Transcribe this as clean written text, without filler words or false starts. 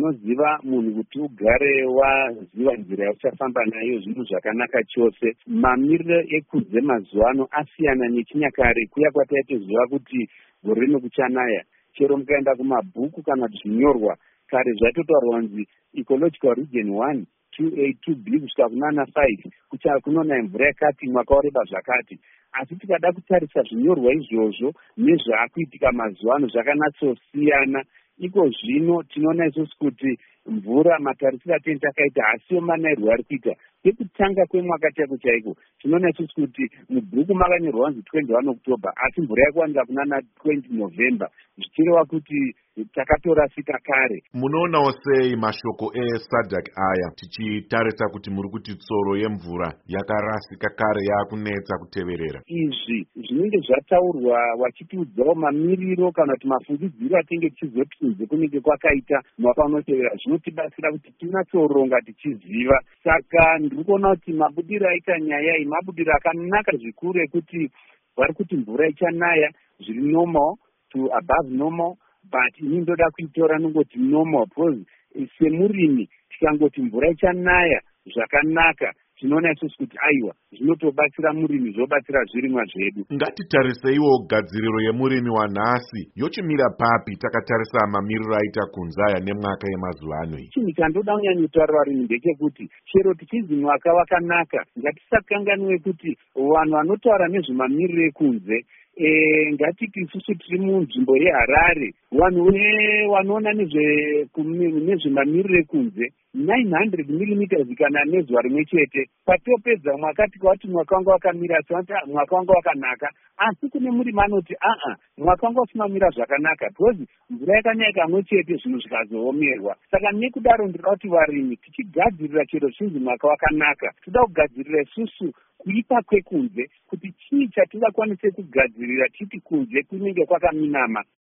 zvinoziva munhu kuti ugare waziva nzira yauchafamba nayo zvinhu zvakanaka chose. Mamiriro ekunze mazuva ano asiyana nechinyakare kuya kwataitoziva kuti gore rino kuchanaya. Chero mukaenda kumabhuku kana zvinyorwa kare zvaitotaurwa kunzi ecological region 1 2A 2B kusvika kunana 5 kunonaya mvura yakati mwaka wareba zvakati. Asi tikada kutarisa zvinyorwa izvozvo nezvaakuitika mazuva ano zvakanatsosiyana. Iko zvino tinoona isusu kuti mvura matarisiro atenti takaita hasiyo manayirwo ari kuita. Pekutanga kwemwaka chaiko chaiko tinoona isusu kuti mubhuku makanyorwa kunzi 21 October asi mvura yakuwanika kunana 20 November zvichireva kuti takatorasika kare. Munoonawo sei mashoko eSADC aya tichitarisa kuti muri kuti tsoro yemvura yakarasika kare yakunetsa kuteverera? Izvi zvinenge zvataurwa vachitiudzawo mamiriro kana kuti mafungidziro atinge tichizoti kunze kunenge kwakaita mwaka unotevera zvinotibatsira kuti tinatsoronga tichiziva. Saka ndiri kuona kuti mabudiro aita nyaya iyi mabudiro akanaka zvikuru ekuti vari kuti mvura ichanaya zviri normal to above normal, but ini ndoda kuitora nongoti normal because semurimi tikangoti mvura ichanaya zvakanaka tinoona isusu kuti aiwa zvinotobatsira murimi zvobatsira zvirimwa zvedu. Ngatitariseiwo gadziriro yemurimi wanhasi yochimira papi takatarisa mamiriro aita kunzaya nemwaka yemazuva ano iyi. Chinhu chandoda kunyanyutaura varimi ndechekuti chero tichizi mwaka wakanaka ngatisakanganwe kuti vanhu vanotaura nezvemamiriro ekunze ngatiti isusu tiri munzvimbo yeHarare vanhu vanoona nezvemamiriro ekunze 900 mm kana nezuva rimwe chete. Patopedza mwaka tikati mwaka wanga wakamira mwaka wanga wakanaka, asi kune murimi anoti mwaka wanga usimamira zvakanaka because mvura yakanaya kamwe chete zvinhu zvikazoomerwa. Saka nekudaro ndinoda kuti varimi tichigadzirira chero chinzi mwaka wakanaka toda kugadzirira isusu kuipa kwekunze kuti chii chatingakwanise kugadzirira titi kunze kunenge kwakaminama.